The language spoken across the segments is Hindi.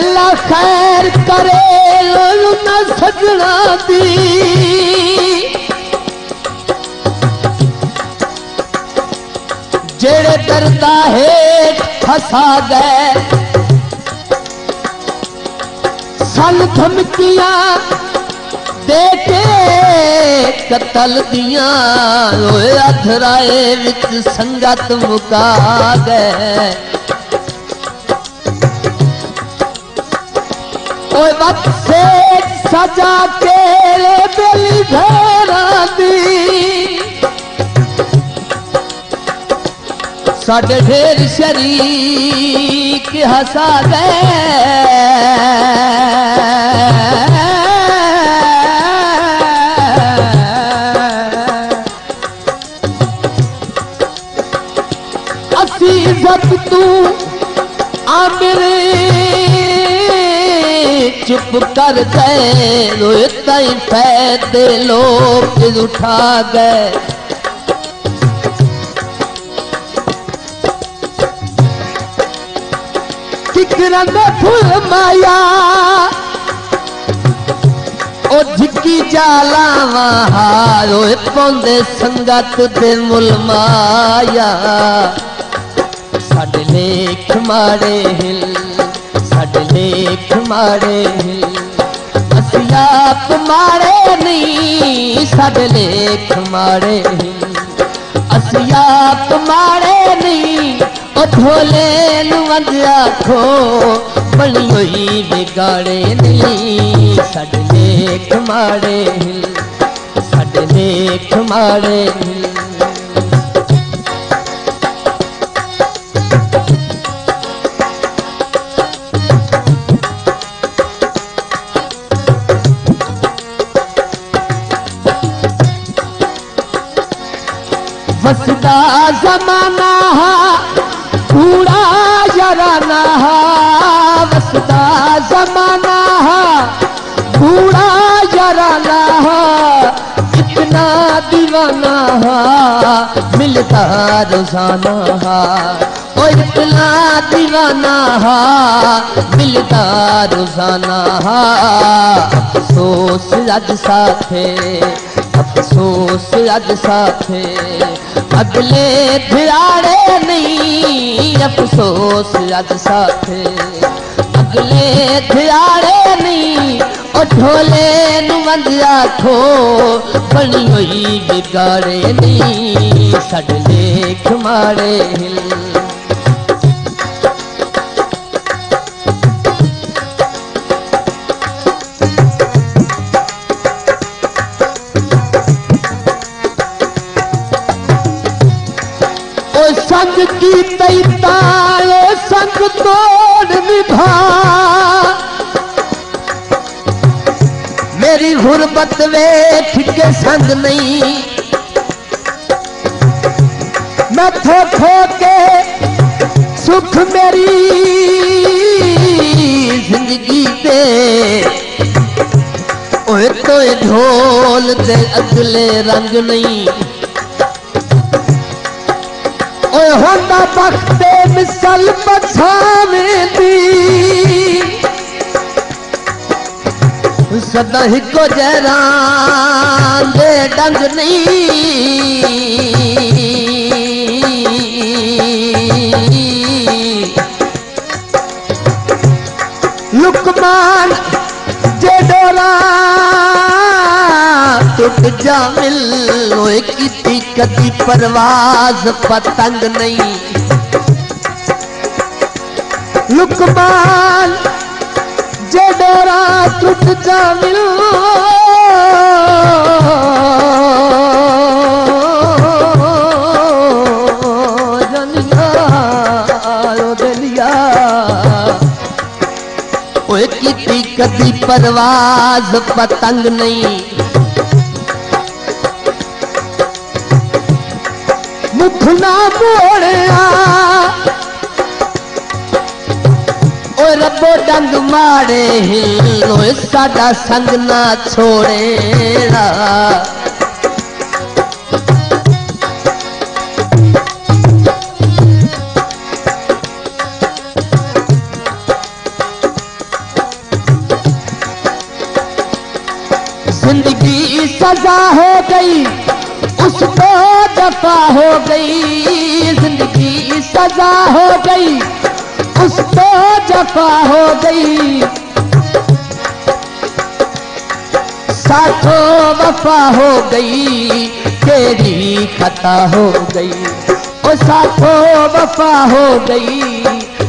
ला खैर करे न सजना दी जेड़े दर्दा हेठ फसा गए सन धमकियां दे के कतल दिया रोए अधराए विच संगत मुका गए ओए वक्त से सजा के बेली भेरा दी साढ़े ढेर शरीक हसा गए असीजत तू आमिरे चुप कर गए रोए ताई फैदे लोग उठा गए किकरन फुल माया ओ झिकी जाला वहारो पौंदे संगत दे मुल माया साडे लेख माड़े हिल साडे लेख माड़े हिल असी आप माड़े नहीं साडे लेख माड़े हिल असी आप माड़े नहीं ओ ढोले नुवंज आखो बनी हुई बिगाड़े नहीं साडे लेख माड़े हिल साडे लेख माड़े हिल वसदा जमाना कूड़ा यराना वसदा जमाना कूड़ा यराना इतना दीवाना मिलता रोजाना ओ इतना दीवाना मिलता रोजाना अफसोस अज साथे अफसोस अज साथे अगले धियाड़े नहीं अफसोस अज साथे अगले धियाड़े नहीं ओ ढोले नुवंज आखो बनी हुई बिगाड़े नहीं साडे लेख माड़े हिल संग की तैताए संग तोड़ निभा मेरी गुरबत वेठ के संग नहीं मैं थो थो के सुख मेरी जिंदगी पे ओए तो ढोल दे अगले रंग नहीं होंदा बख्ते मिसल बछावे दी सदा हिको जहरान दे डंग नहीं लुकमान जे डोरा टुट जामिल लोए की कदी परवाज पतंग नहीं लुकमान जे डोरा टूट जामिल जनिया दिलिया ओए की कदी परवाज पतंग नहीं मुख ना मोड़िया ओ रबो डंग माड़े हिलो साडा संग ना छोड़ेड़ा जिंदगी सजा हो गई उसको दफा हो गई, जिंदगी सजा हो गई उसको दफा हो गई, साथों वफा हो गई तेरी खता हो गई, ओ साथों वफा हो गई,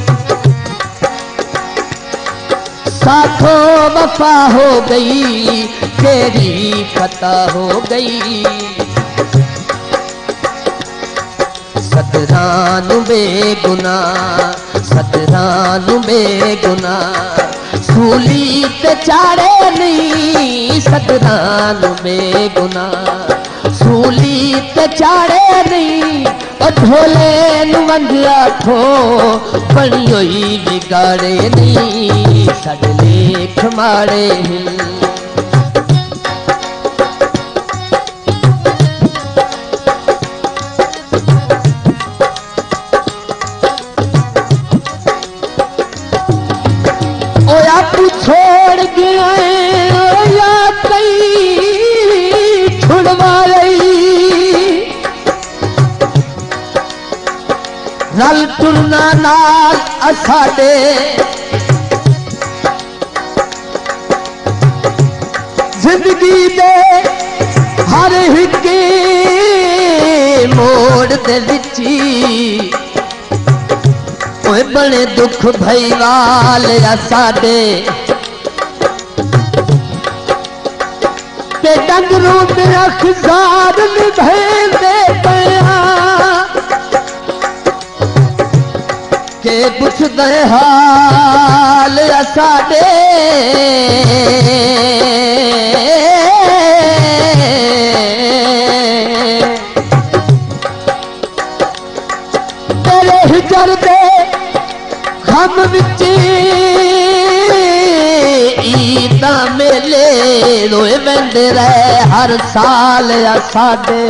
साथों वफा हो गई तेरी खता हो गई। सतरानु बेगुनाह, सतरानु बेगुनाह सूली ते चाड़े नहीं, सतरानु बेगुनाह सूली ते चाड़े नहीं, ओ ढोले नु वंदिया खो बनी होई बिगाड़े नहीं, साडे लेख माड़े हिल। तू छोड़ गया या कई छुड़वा रही, रल टुरना नाल असाडे जिंदगी दे हर हिके मोड़ दे विची बड़े दुख भई वाल साडे ते डंगरू मेरा खिजार निभेंदे पिया के पुछदे हाल साडे तेरे हिजर दे हम विचे ईदा मेले रोए वेंदे रहे हर साल या साडे,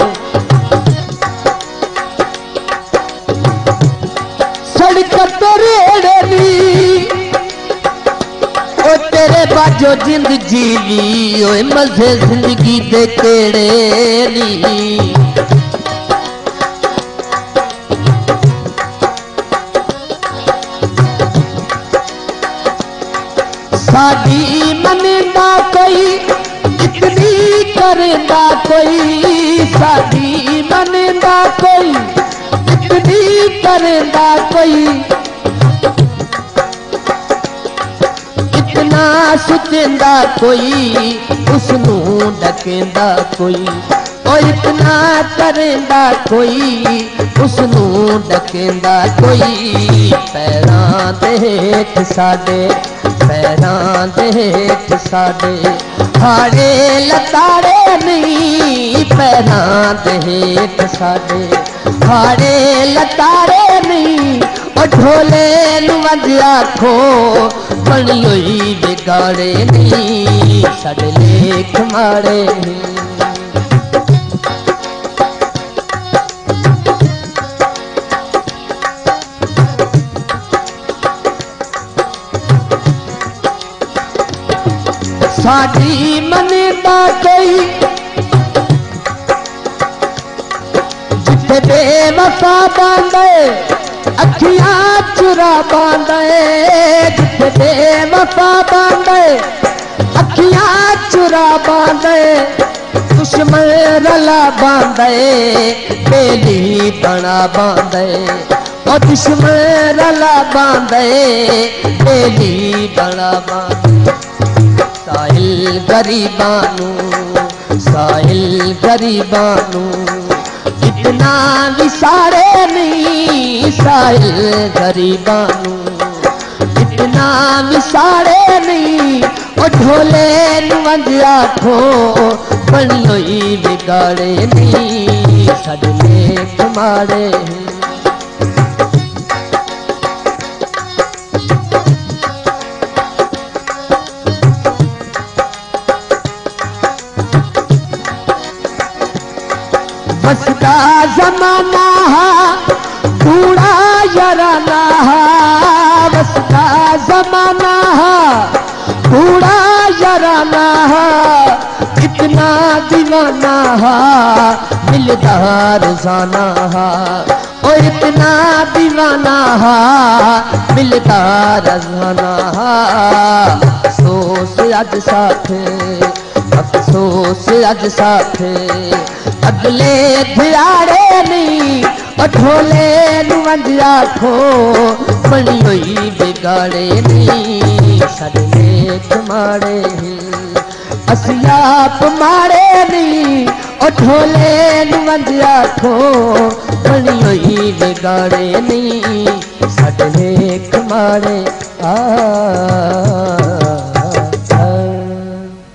सड़क तेरे नी ओ तेरे बाजो जिंद जीवी ओए मजे जिंदगी दे केड़े नी, साडी मनेंदा कोई इतनी करेंदा कोई, साडी मनेंदा कोई इतनी करेंदा कोई, इतना सुचेंदा कोई उसनू डकेंदा कोई, ओ इतना करेंदा कोई उसनू डकेंदा कोई, पैरां दे हेठ साडे पैरां दे हेठ साडे हाड़े लताड़े नहीं, पैरां दे हेठ साडे हाड़े लताड़े नहीं, ओ ढोले नु वंदिया खो बनी होई बिगाड़े नहीं, साडे लेख माड़े नहीं। साडी मनेंदा कोई जिथे बेवफा बांधे अखियां चुरा बांधे, जिथे बेवफा बांधे अखियां चुरा बांधे, दुश्मन रला बांधे बेली बना बांधे, ओ दुश्मन रला बांधे बेली बना बांधे, साहिल गरीबानू साहिल गरीबानू इतना विसारे नहीं, साहिल गरीबानू इतना विसारे नहीं, ओ ढोले नु वंदिया खो बनी होई बिगाड़े नहीं, साडे लेख माड़े बसदा जमाना कूड़ा यराना, बसदा जमाना कूड़ा यराना, इतना इतना दीवाना हा मिलदा रोजाना हा, ओ इतना दीवाना हा मिलदा रोजाना हा। अफसोस अज साथे, अफसोस अज साथे अगले दिहाड़े नहीं अठोले नुवंज आखो बनी हुई बिगाड़े नहीं। साडे लेख माड़े असियाप माड़े नहीं अठोले नुवंज आखो बनी हुई बिगाड़े नहीं। साडे लेख माड़े आ